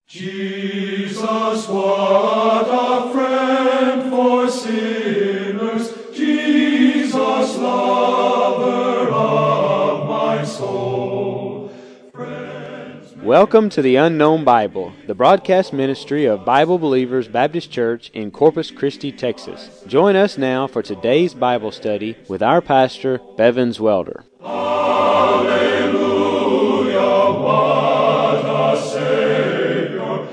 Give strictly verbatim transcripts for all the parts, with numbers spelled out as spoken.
Jesus, what a friend for sinners, Jesus, lover of my soul. Friends, Welcome to the Unknown Bible, the broadcast ministry of Bible Believers Baptist Church in Corpus Christi, Texas. Join us now for today's Bible study with our pastor, Bevins Welder. Hallelujah, what a Savior.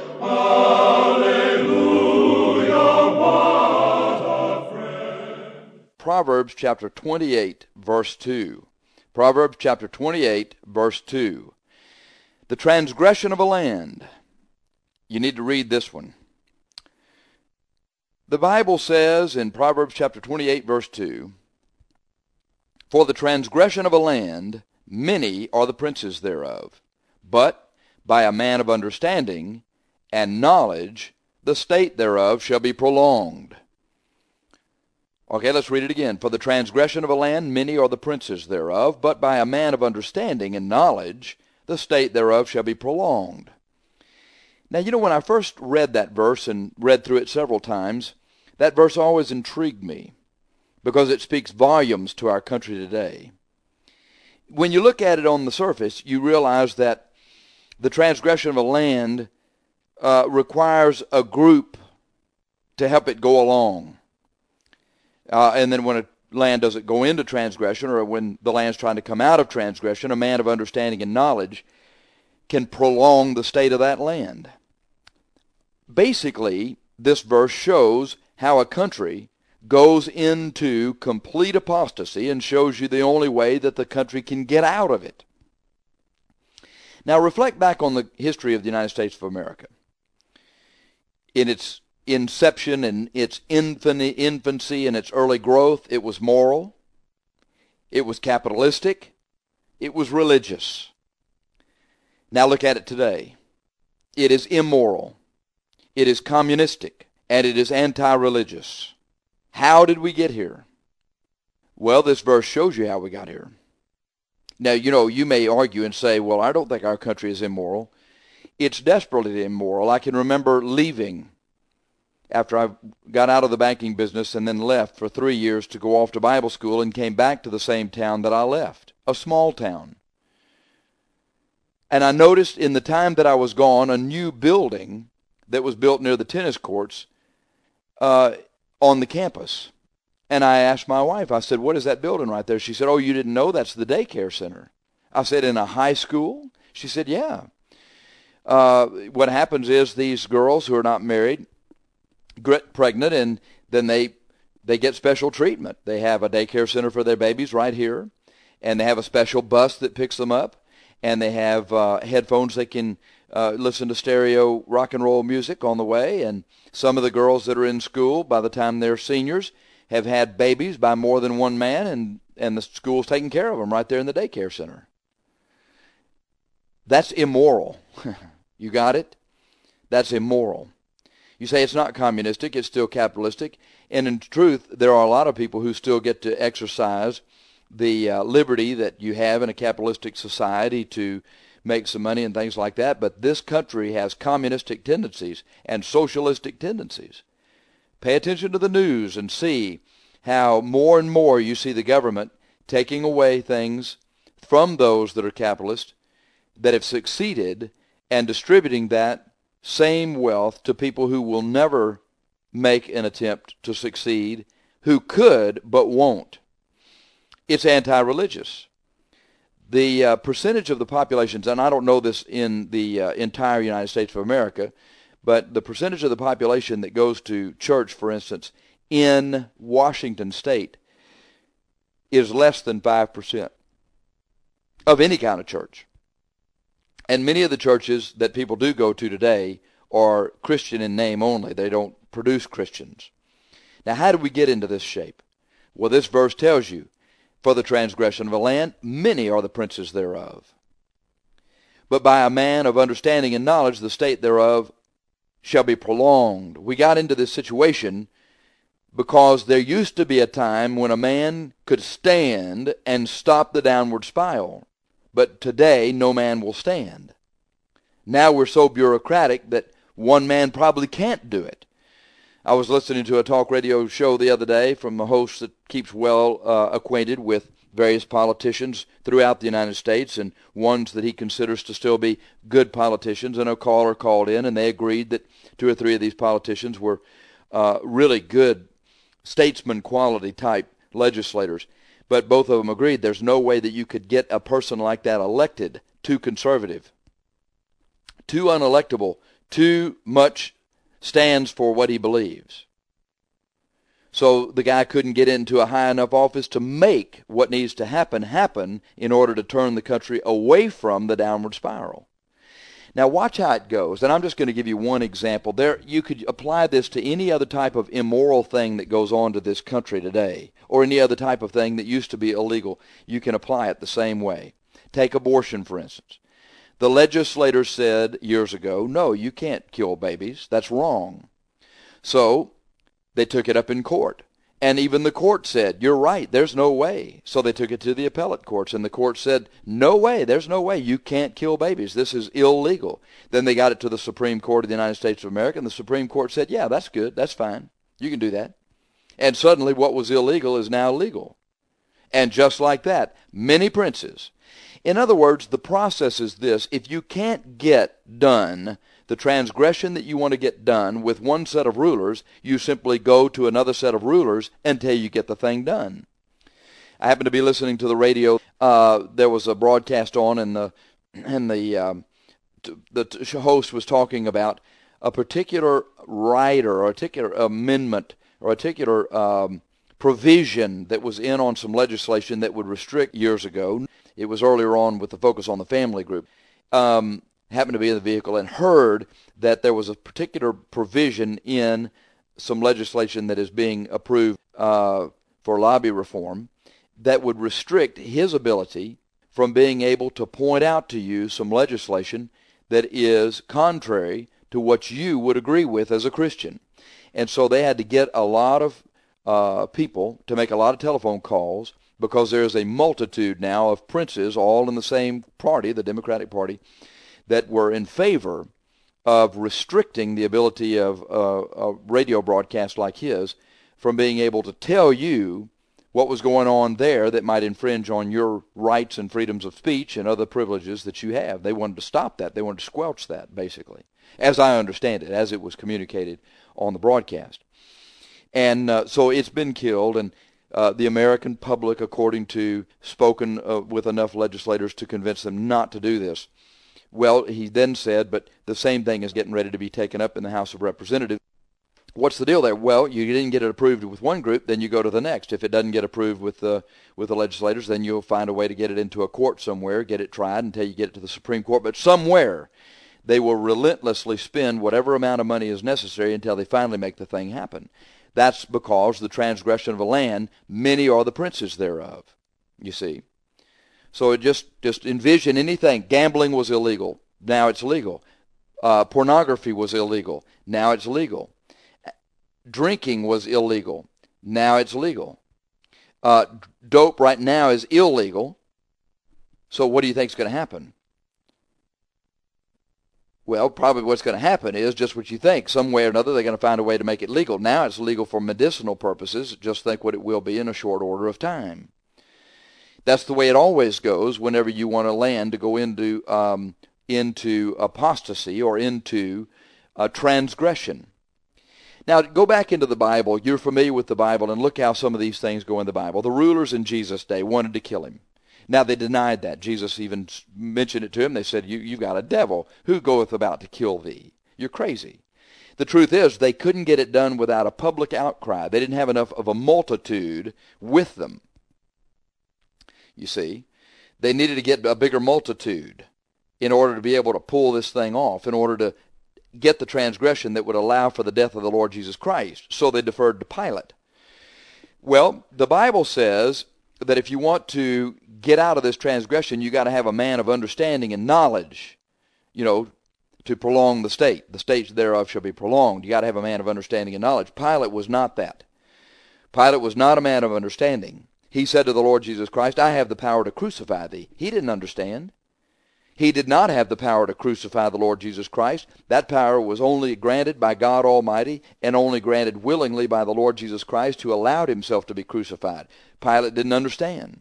Hallelujah, what a friend. Proverbs chapter twenty-eight, verse two. Proverbs chapter twenty-eight, verse two. The transgression of a land. You need to read this one. The Bible says in Proverbs chapter twenty-eight, verse two, "For the transgression of a land, many are the princes thereof, but by a man of understanding and knowledge the state thereof shall be prolonged." Okay, let's read it again. "For the transgression of a land, many are the princes thereof, but by a man of understanding and knowledge the state thereof shall be prolonged." Now, you know, when I first read that verse and read through it several times, that verse always intrigued me because it speaks volumes to our country today. When you look at it on the surface, you realize that the transgression of a land uh, requires a group to help it go along. Uh, and then when a land doesn't go into transgression, or when the land's trying to come out of transgression, a man of understanding and knowledge can prolong the state of that land. Basically, this verse shows how a country goes into complete apostasy and shows you the only way that the country can get out of it. Now, reflect back on the history of the United States of America. In its inception and its infancy and its early growth, it was moral, it was capitalistic, it was religious. Now look at it today. It is immoral, it is communistic, and it is anti-religious. How did we get here? Well, this verse shows you how we got here. Now, you know, you may argue and say, well, I don't think our country is immoral. It's desperately immoral. I can remember leaving after I got out of the banking business and then left for three years to go off to Bible school and came back to the same town that I left, a small town. And I noticed in the time that I was gone, a new building that was built near the tennis courts uh, on the campus. And I asked my wife, I said, what is that building right there? She said, oh, you didn't know? That's the daycare center. I said, in a high school? She said, yeah. Uh, what happens is these girls who are not married get pregnant, and then they they get special treatment. They have a daycare center for their babies right here, and they have a special bus that picks them up, and they have uh, headphones they can uh, listen to stereo rock and roll music on the way. And some of the girls that are in school, by the time they're seniors, have had babies by more than one man, and, and the school's taking care of them right there in the daycare center. That's immoral. You got it? That's immoral. You say it's not communistic, it's still capitalistic. And in truth, there are a lot of people who still get to exercise the uh, liberty that you have in a capitalistic society to make some money and things like that. But this country has communistic tendencies and socialistic tendencies. Pay attention to the news and see how more and more you see the government taking away things from those that are capitalist that have succeeded and distributing that same wealth to people who will never make an attempt to succeed, who could but won't. It's anti-religious. The uh, percentage of the populations, and I don't know this in the uh, entire United States of America, but the percentage of the population that goes to church, for instance, in Washington State is less than five percent of any kind of church. And many of the churches that people do go to today are Christian in name only. They don't produce Christians. Now, how do we get into this shape? Well, this verse tells you, for the transgression of a land, many are the princes thereof. But by a man of understanding and knowledge, the state thereof shall be prolonged. We got into this situation because there used to be a time when a man could stand and stop the downward spiral. But today, no man will stand. Now we're so bureaucratic that one man probably can't do it. I was listening to a talk radio show the other day from a host that keeps well uh, acquainted with various politicians throughout the United States and ones that he considers to still be good politicians. And a caller called in, and they agreed that two or three of these politicians were uh, really good statesman quality type legislators. But both of them agreed there's no way that you could get a person like that elected. Too conservative, too unelectable, too much stands for what he believes. So the guy couldn't get into a high enough office to make what needs to happen happen in order to turn the country away from the downward spiral. Now watch how it goes, and I'm just going to give you one example. There, you could apply this to any other type of immoral thing that goes on to this country today, or any other type of thing that used to be illegal. You can apply it the same way. Take abortion, for instance. The legislators said years ago, no, you can't kill babies. That's wrong. So they took it up in court. And even the court said, you're right, there's no way. So they took it to the appellate courts, and the court said, no way, there's no way, you can't kill babies. This is illegal. Then they got it to the Supreme Court of the United States of America, and the Supreme Court said, yeah, that's good, that's fine. You can do that. And suddenly what was illegal is now legal. And just like that, many princes. In other words, the process is this. If you can't get done the transgression that you want to get done with one set of rulers, you simply go to another set of rulers until you get the thing done. I happened to be listening to the radio. Uh, there was a broadcast on, and the and the um, t- the t- host was talking about a particular rider or a particular amendment or a particular um, provision that was in on some legislation that would restrict years ago. It was earlier on with the focus on the family group. Um, happened to be in the vehicle and heard that there was a particular provision in some legislation that is being approved uh, for lobby reform that would restrict his ability from being able to point out to you some legislation that is contrary to what you would agree with as a Christian. And so they had to get a lot of uh, people to make a lot of telephone calls, because there is a multitude now of princes, all in the same party, the Democratic Party, that were in favor of restricting the ability of uh, a radio broadcast like his from being able to tell you what was going on there that might infringe on your rights and freedoms of speech and other privileges that you have. They wanted to stop that. They wanted to squelch that, basically, as I understand it, as it was communicated on the broadcast. And uh, so it's been killed, and Uh, the American public, according to spoken uh, with enough legislators to convince them not to do this. Well, he then said, but the same thing is getting ready to be taken up in the House of Representatives. What's the deal there? Well, you didn't get it approved with one group, then you go to the next. If it doesn't get approved with the with the legislators, then you'll find a way to get it into a court somewhere, get it tried until you get it to the Supreme Court. But somewhere they will relentlessly spend whatever amount of money is necessary until they finally make the thing happen. That's because the transgression of a land, many are the princes thereof, you see. So it just, just envision anything. Gambling was illegal. Now it's legal. Uh, pornography was illegal. Now it's legal. Drinking was illegal. Now it's legal. Uh, dope right now is illegal. So what do you think is going to happen? Well, probably what's going to happen is just what you think. Some way or another, they're going to find a way to make it legal. Now it's legal for medicinal purposes. Just think what it will be in a short order of time. That's the way it always goes whenever you want a land to go into um, into apostasy or into uh, transgression. Now, go back into the Bible. You're familiar with the Bible, and look how some of these things go in the Bible. The rulers in Jesus' day wanted to kill him. Now, they denied that. Jesus even mentioned it to him. They said, you, you've got a devil. Who goeth about to kill thee? You're crazy. The truth is, they couldn't get it done without a public outcry. They didn't have enough of a multitude with them. You see, they needed to get a bigger multitude in order to be able to pull this thing off, in order to get the transgression that would allow for the death of the Lord Jesus Christ. So they deferred to Pilate. Well, the Bible says that if you want to get out of this transgression, you got to have a man of understanding and knowledge, you know, to prolong the state. The state thereof shall be prolonged. You got to have a man of understanding and knowledge. Pilate was not that. Pilate was not a man of understanding. He said to the Lord Jesus Christ, I have the power to crucify thee. He didn't understand. He did not have the power to crucify the Lord Jesus Christ. That power was only granted by God Almighty and only granted willingly by the Lord Jesus Christ, who allowed himself to be crucified. Pilate didn't understand.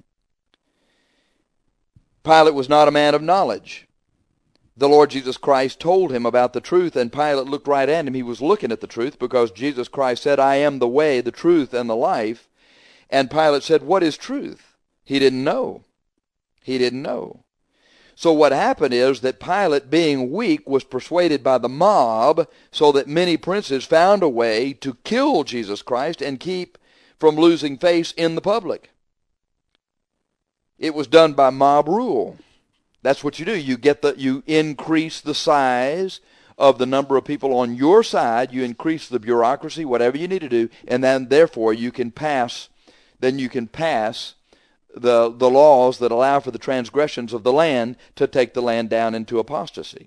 Pilate was not a man of knowledge. The Lord Jesus Christ told him about the truth, and Pilate looked right at him. He was looking at the truth because Jesus Christ said, I am the way, the truth, and the life. And Pilate said, what is truth? He didn't know. He didn't know. So what happened is that Pilate, being weak, was persuaded by the mob, so that many princes found a way to kill Jesus Christ and keep from losing face in the public. It was done by mob rule. That's what you do. You get the you increase the size of the number of people on your side. You increase the bureaucracy, whatever you need to do, and then therefore you can pass. Then you can pass the the laws that allow for the transgressions of the land to take the land down into apostasy.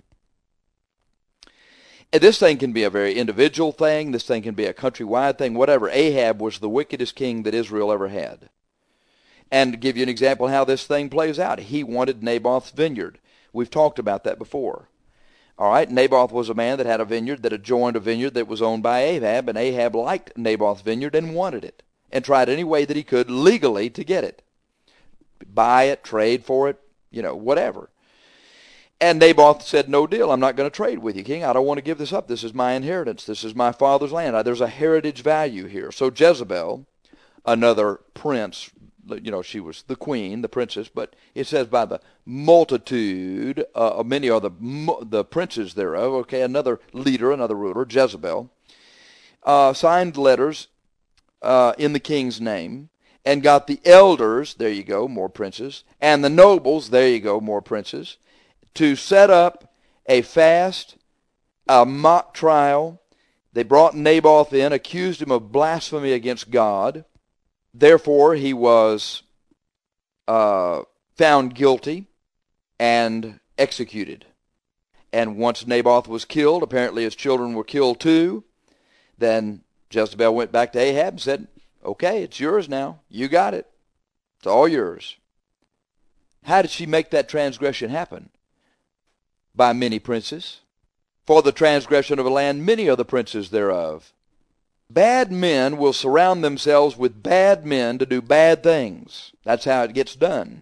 And this thing can be a very individual thing. This thing can be a countrywide thing. Whatever. Ahab was the wickedest king that Israel ever had. And to give you an example of how this thing plays out, he wanted Naboth's vineyard. We've talked about that before. All right, Naboth was a man that had a vineyard that adjoined a vineyard that was owned by Ahab, and Ahab liked Naboth's vineyard and wanted it, and tried any way that he could legally to get it. Buy it, trade for it, you know, whatever. And Naboth said, no deal, I'm not going to trade with you, king. I don't want to give this up. This is my inheritance. This is my father's land. There's a heritage value here. So Jezebel, another prince, you know, she was the queen, the princess, but it says by the multitude, uh, many are the, the princes thereof, okay, another leader, another ruler, Jezebel, uh, signed letters uh, in the king's name, and got the elders, there you go, more princes, and the nobles, there you go, more princes, to set up a fast, a mock trial. They brought Naboth in, accused him of blasphemy against God. Therefore, he was uh, found guilty and executed. And once Naboth was killed, apparently his children were killed too, then Jezebel went back to Ahab and said, okay, it's yours now. You got it. It's all yours. How did she make that transgression happen? By many princes. For the transgression of a land, many are the princes thereof. Bad men will surround themselves with bad men to do bad things. That's how it gets done.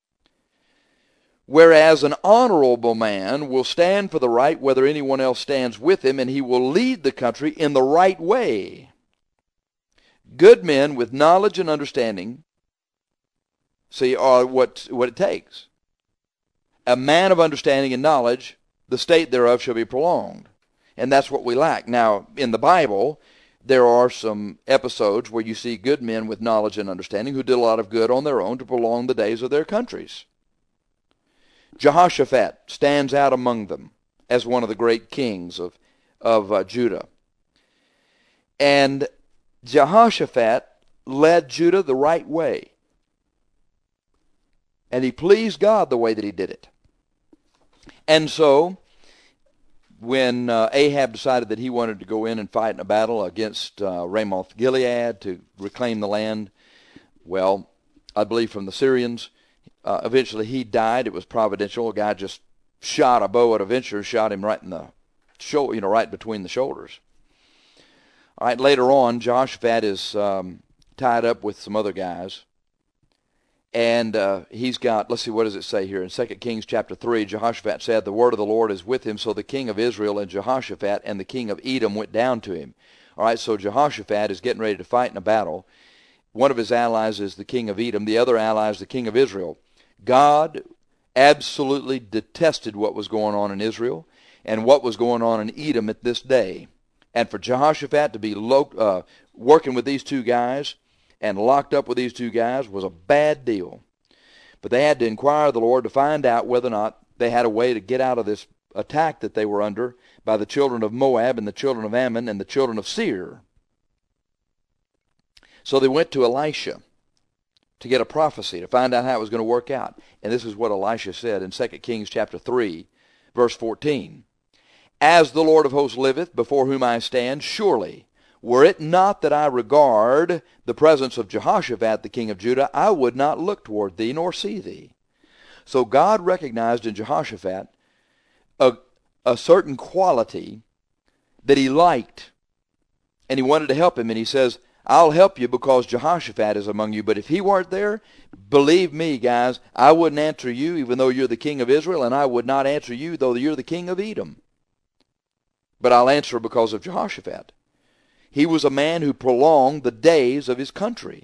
Whereas an honorable man will stand for the right whether anyone else stands with him, and he will lead the country in the right way. Good men with knowledge and understanding, see, are what, what it takes. A man of understanding and knowledge, the state thereof shall be prolonged. And that's what we lack. Now, in the Bible, there are some episodes where you see good men with knowledge and understanding who did a lot of good on their own to prolong the days of their countries. Jehoshaphat stands out among them as one of the great kings of, of uh, Judah. And Jehoshaphat led Judah the right way. And he pleased God the way that he did it. And so, when uh, Ahab decided that he wanted to go in and fight in a battle against uh, Ramoth Gilead to reclaim the land, well, I believe from the Syrians, uh, eventually he died. It was providential. A guy just shot a bow at a venture, shot him right in the shoulder, you know, right between the shoulders. All right, later on, Jehoshaphat is um, tied up with some other guys. And uh, he's got, let's see, what does it say here? In Second Kings chapter three, Jehoshaphat said, the word of the Lord is with him. So the king of Israel and Jehoshaphat and the king of Edom went down to him. All right, so Jehoshaphat is getting ready to fight in a battle. One of his allies is the king of Edom. The other ally is the king of Israel. God absolutely detested what was going on in Israel and what was going on in Edom at this day. And for Jehoshaphat to be lo- uh, working with these two guys and locked up with these two guys was a bad deal. But they had to inquire of the Lord to find out whether or not they had a way to get out of this attack that they were under by the children of Moab and the children of Ammon and the children of Seir. So they went to Elisha to get a prophecy, to find out how it was going to work out. And this is what Elisha said in Second Kings chapter three, verse fourteen. As the Lord of hosts liveth, before whom I stand, surely, were it not that I regard the presence of Jehoshaphat, the king of Judah, I would not look toward thee nor see thee. So God recognized in Jehoshaphat a, a certain quality that he liked, and he wanted to help him, and he says, I'll help you because Jehoshaphat is among you. But if he weren't there, believe me, guys, I wouldn't answer you even though you're the king of Israel, and I would not answer you though you're the king of Edom. But I'll answer because of Jehoshaphat. He was a man who prolonged the days of his country.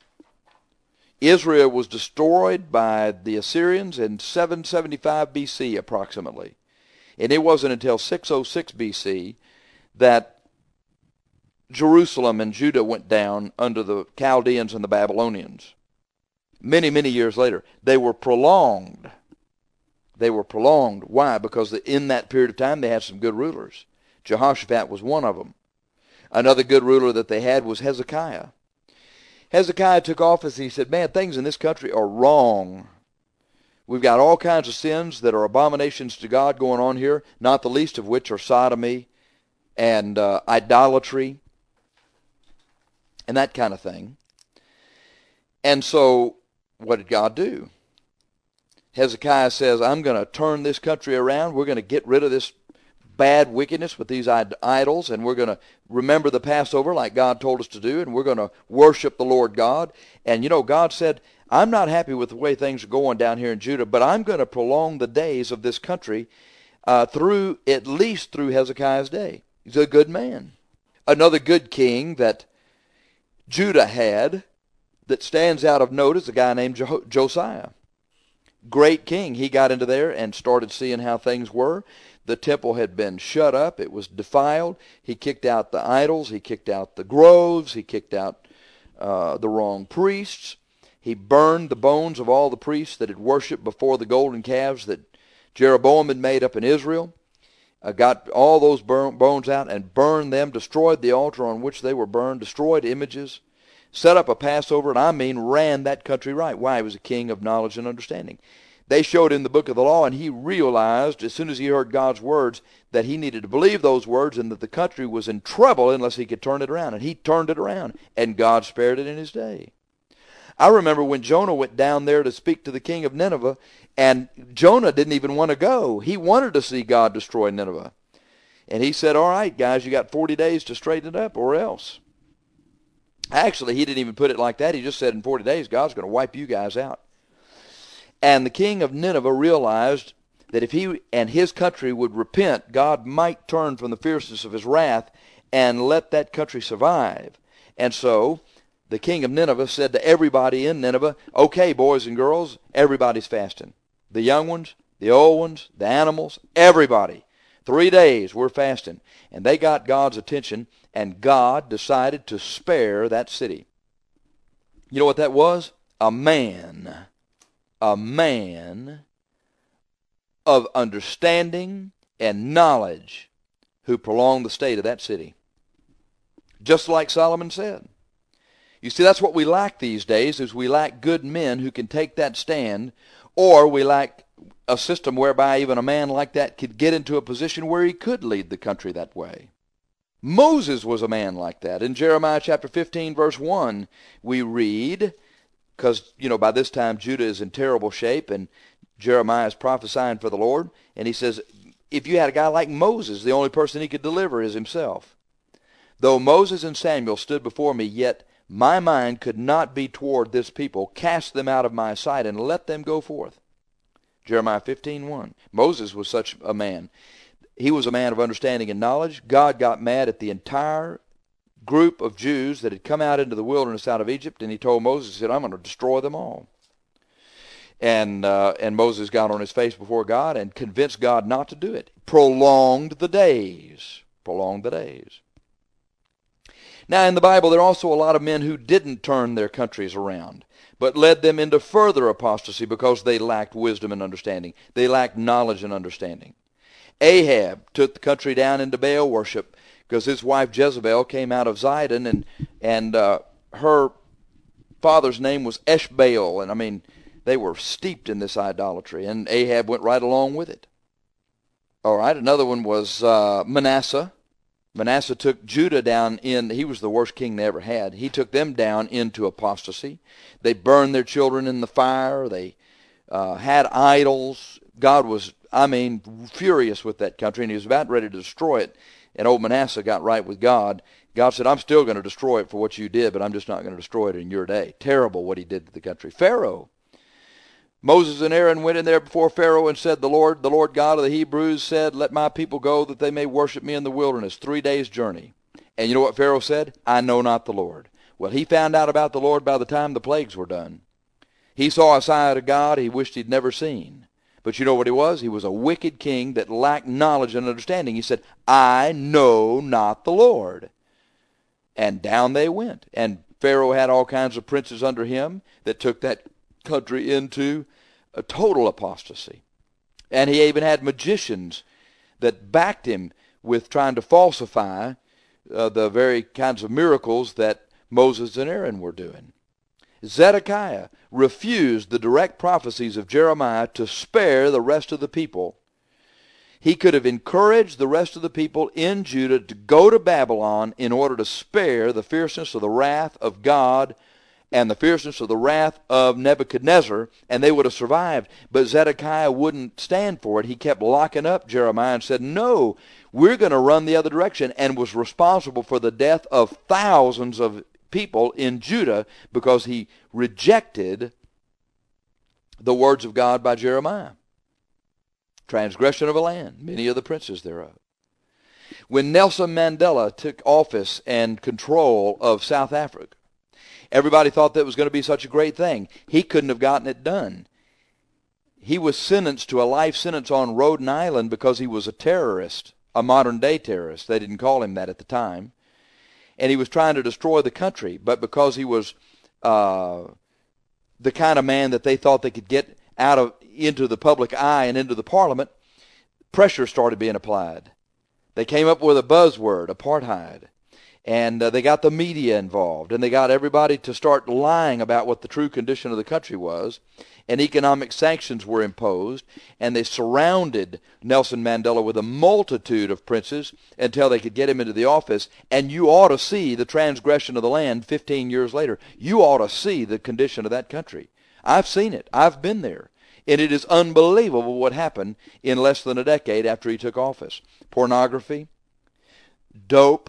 Israel was destroyed by the Assyrians in seven seventy-five B C approximately. And it wasn't until six oh six B C that Jerusalem and Judah went down under the Chaldeans and the Babylonians. Many, many years later, they were prolonged. They were prolonged. Why? Because in that period of time, they had some good rulers. Jehoshaphat was one of them. Another good ruler that they had was Hezekiah. Hezekiah took office and he said, man, things in this country are wrong. We've got all kinds of sins that are abominations to God going on here, not the least of which are sodomy and uh, idolatry and that kind of thing. And so, what did God do? Hezekiah says, I'm going to turn this country around. We're going to get rid of this bad wickedness with these idols, and we're going to remember the Passover like God told us to do, and we're going to worship the Lord God. And you know, God said, I'm not happy with the way things are going down here in Judah, but I'm going to prolong the days of this country uh, through, at least through Hezekiah's day. He's a good man. Another good king that Judah had that stands out of note is a guy named Jo- Josiah. Great king. He got into there and started seeing how things were. The temple had been shut up. It was defiled. He kicked out the idols. He kicked out the groves. He kicked out uh, the wrong priests. He burned the bones of all the priests that had worshipped before the golden calves that Jeroboam had made up in Israel. Uh, got all those burn, bones out and burned them, destroyed the altar on which they were burned, destroyed images, set up a Passover, and I mean ran that country right. Why? He was a king of knowledge and understanding. They showed him the book of the law, and he realized as soon as he heard God's words that he needed to believe those words and that the country was in trouble unless he could turn it around. And he turned it around, and God spared it in his day. I remember when Jonah went down there to speak to the king of Nineveh, and Jonah didn't even want to go. He wanted to see God destroy Nineveh. And he said, all right, guys, you got forty days to straighten it up or else. Actually, he didn't even put it like that. He just said in forty days, God's going to wipe you guys out. And the king of Nineveh realized that if he and his country would repent, God might turn from the fierceness of his wrath and let that country survive. And so the king of Nineveh said to everybody in Nineveh, okay, boys and girls, everybody's fasting. The young ones, the old ones, the animals, everybody. Three days we're fasting. And they got God's attention, and God decided to spare that city. You know what that was? A man. A man of understanding and knowledge who prolonged the state of that city. Just like Solomon said. You see, that's what we lack these days, is we lack good men who can take that stand, or we lack a system whereby even a man like that could get into a position where he could lead the country that way. Moses was a man like that. In Jeremiah chapter fifteen, verse one, we read, because, you know, by this time Judah is in terrible shape, and Jeremiah is prophesying for the Lord, and he says, if you had a guy like Moses, the only person he could deliver is himself. Though Moses and Samuel stood before me, yet my mind could not be toward this people. Cast them out of my sight and let them go forth. Jeremiah fifteen one. Moses was such a man. He was a man of understanding and knowledge. God got mad at the entire group of Jews that had come out into the wilderness out of Egypt, and he told Moses, he said, I'm going to destroy them all. And, uh, and Moses got on his face before God and convinced God not to do it. Prolonged the days. Prolonged the days. Now, in the Bible, there are also a lot of men who didn't turn their countries around, but led them into further apostasy because they lacked wisdom and understanding. They lacked knowledge and understanding. Ahab took the country down into Baal worship because his wife Jezebel came out of Zidon, and, and uh, her father's name was Eshbaal. And I mean, they were steeped in this idolatry, and Ahab went right along with it. All right, another one was uh, Manasseh. Manasseh took Judah down in, he was the worst king they ever had. He took them down into apostasy. They burned their children in the fire. They uh, had idols. God was, I mean, furious with that country, and he was about ready to destroy it. And old Manasseh got right with God. God said, I'm still going to destroy it for what you did, but I'm just not going to destroy it in your day. Terrible what he did to the country. Pharaoh. Moses and Aaron went in there before Pharaoh and said, the Lord, the Lord God of the Hebrews said, let my people go that they may worship me in the wilderness, three days' journey. And you know what Pharaoh said? I know not the Lord. Well, he found out about the Lord by the time the plagues were done. He saw a side of God he wished he'd never seen. But you know what he was? He was a wicked king that lacked knowledge and understanding. He said, I know not the Lord. And down they went. And Pharaoh had all kinds of princes under him that took that country into a total apostasy. And he even had magicians that backed him with trying to falsify uh, the very kinds of miracles that Moses and Aaron were doing. Zedekiah refused the direct prophecies of Jeremiah to spare the rest of the people. He could have encouraged the rest of the people in Judah to go to Babylon in order to spare the fierceness of the wrath of God and the fierceness of the wrath of Nebuchadnezzar, and they would have survived. But Zedekiah wouldn't stand for it. He kept locking up Jeremiah and said, no, we're going to run the other direction, and was responsible for the death of thousands of people in Judah because he rejected the words of God by Jeremiah. Transgression of a land, many of the princes thereof. When Nelson Mandela took office and control of South Africa, everybody thought that was going to be such a great thing. He couldn't have gotten it done. He was sentenced to a life sentence on Rhode Island because he was a terrorist, a modern-day terrorist. They didn't call him that at the time. And he was trying to destroy the country, but because he was uh, the kind of man that they thought they could get out of into the public eye and into the parliament, pressure started being applied. They came up with a buzzword, apartheid, and uh, they got the media involved, and they got everybody to start lying about what the true condition of the country was, and economic sanctions were imposed, and they surrounded Nelson Mandela with a multitude of princes until they could get him into the office. And you ought to see the transgression of the land fifteen years later. You ought to see the condition of that country. I've seen it. I've been there. And it is unbelievable what happened in less than a decade after he took office. Pornography, dope,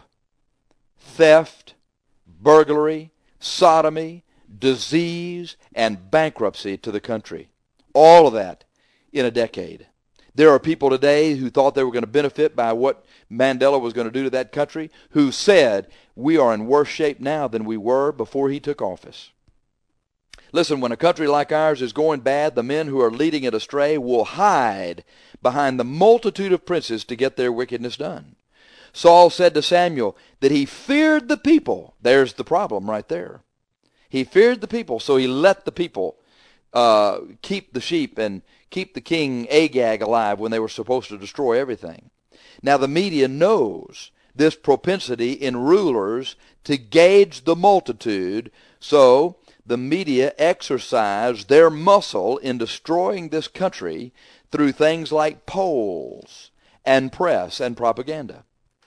theft, burglary, sodomy, disease, and bankruptcy to the country. All of that in a decade. There are people today who thought they were going to benefit by what Mandela was going to do to that country, who said, we are in worse shape now than we were before he took office. Listen, when a country like ours is going bad, the men who are leading it astray will hide behind the multitude of princes to get their wickedness done. Saul said to Samuel that he feared the people. There's the problem right there. He feared the people, so he let the people uh, keep the sheep and keep the king Agag alive when they were supposed to destroy everything. Now the media knows this propensity in rulers to gauge the multitude, so the media exercise their muscle in destroying this country through things like polls and press and propaganda.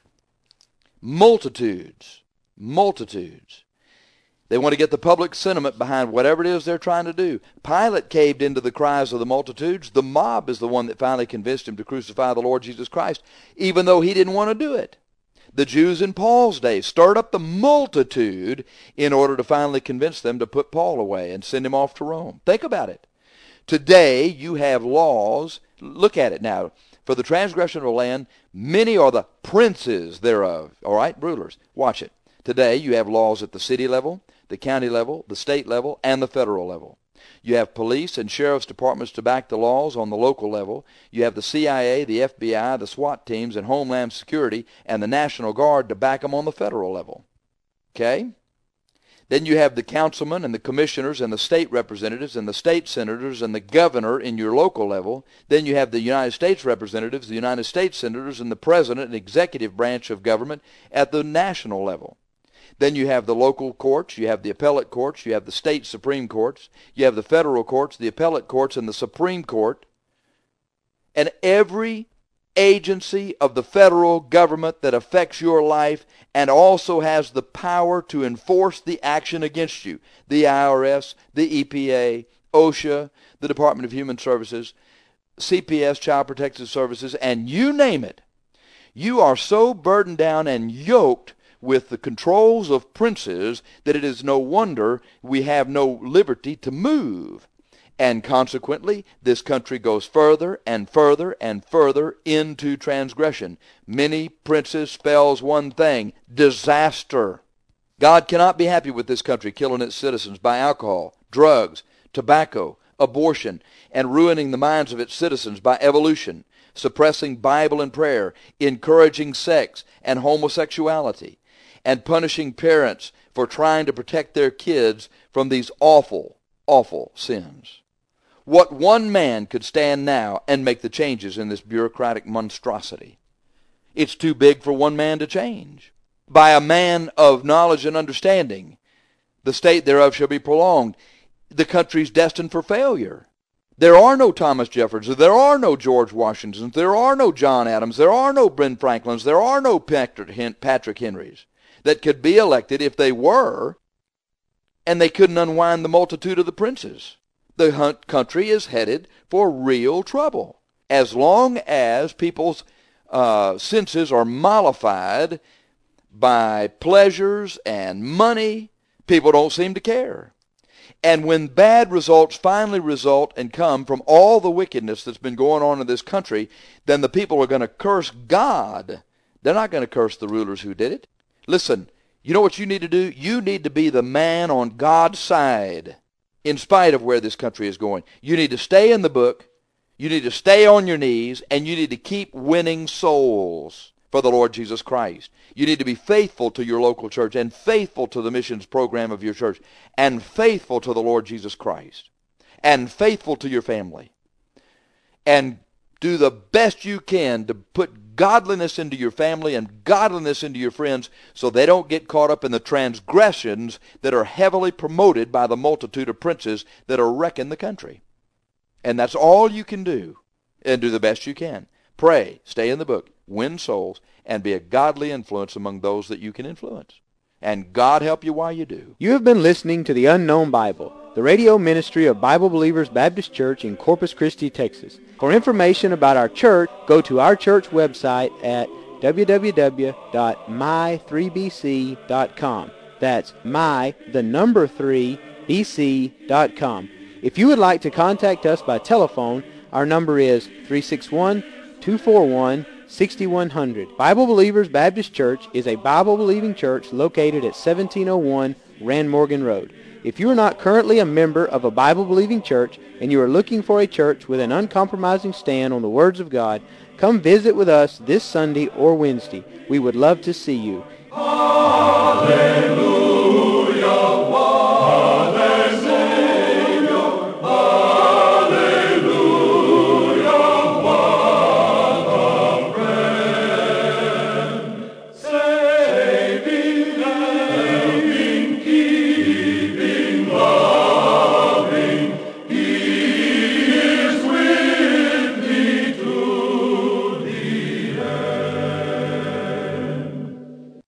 Multitudes, multitudes. They want to get the public sentiment behind whatever it is they're trying to do. Pilate caved into the cries of the multitudes. The mob is the one that finally convinced him to crucify the Lord Jesus Christ, even though he didn't want to do it. The Jews in Paul's day stirred up the multitude in order to finally convince them to put Paul away and send him off to Rome. Think about it. Today you have laws. Look at it now. For the transgression of a land, many are the princes thereof. All right, rulers. Watch it. Today you have laws at the city level, the county level, the state level, and the federal level. You have police and sheriff's departments to back the laws on the local level. You have the C I A, the F B I, the SWAT teams, and Homeland Security, and the National Guard to back them on the federal level. Okay? Then you have the councilmen and the commissioners and the state representatives and the state senators and the governor in your local level. Then you have the United States representatives, the United States senators, and the president and executive branch of government at the national level. Then you have the local courts, you have the appellate courts, you have the state supreme courts, you have the federal courts, the appellate courts, and the Supreme Court. And every agency of the federal government that affects your life and also has the power to enforce the action against you. The I R S, the E P A, OSHA, the Department of Human Services, C P S, Child Protective Services, and you name it. You are so burdened down and yoked with the controls of princes that it is no wonder we have no liberty to move. And consequently, this country goes further and further and further into transgression. Many princes spells one thing: disaster. God cannot be happy with this country killing its citizens by alcohol, drugs, tobacco, abortion, and ruining the minds of its citizens by evolution, suppressing Bible and prayer, encouraging sex and homosexuality, and punishing parents for trying to protect their kids from these awful, awful sins. What one man could stand now and make the changes in this bureaucratic monstrosity? It's too big for one man to change. By a man of knowledge and understanding, the state thereof shall be prolonged. The country's destined for failure. There are no Thomas Jeffersons, there are no George Washingtons, there are no John Adams, there are no Ben Franklins, there are no Patrick Henrys that could be elected if they were, and they couldn't unwind the multitude of the princes. The country is headed for real trouble. As long as people's uh, senses are mollified by pleasures and money, people don't seem to care. And when bad results finally result and come from all the wickedness that's been going on in this country, then the people are going to curse God. They're not going to curse the rulers who did it. Listen, you know what you need to do? You need to be the man on God's side in spite of where this country is going. You need to stay in the book. You need to stay on your knees, and you need to keep winning souls for the Lord Jesus Christ. You need to be faithful to your local church and faithful to the missions program of your church and faithful to the Lord Jesus Christ and faithful to your family. And do the best you can to put godliness into your family and godliness into your friends so they don't get caught up in the transgressions that are heavily promoted by the multitude of princes that are wrecking the country. And that's all you can do, and do the best you can. Pray, stay in the book, win souls, and be a godly influence among those that you can influence. And God help you while you do. You have been listening to The Unknown Bible, the radio ministry of Bible Believers Baptist Church in Corpus Christi, Texas. For information about our church, go to our church website at w w w dot my three b c dot com. That's my, the number three, b c dot com. If you would like to contact us by telephone, our number is three six one, two four one, six one zero zero. Bible Believers Baptist Church is a Bible-believing church located at seventeen oh one Rand Morgan Road. If you are not currently a member of a Bible-believing church and you are looking for a church with an uncompromising stand on the words of God, come visit with us this Sunday or Wednesday. We would love to see you. Hallelujah.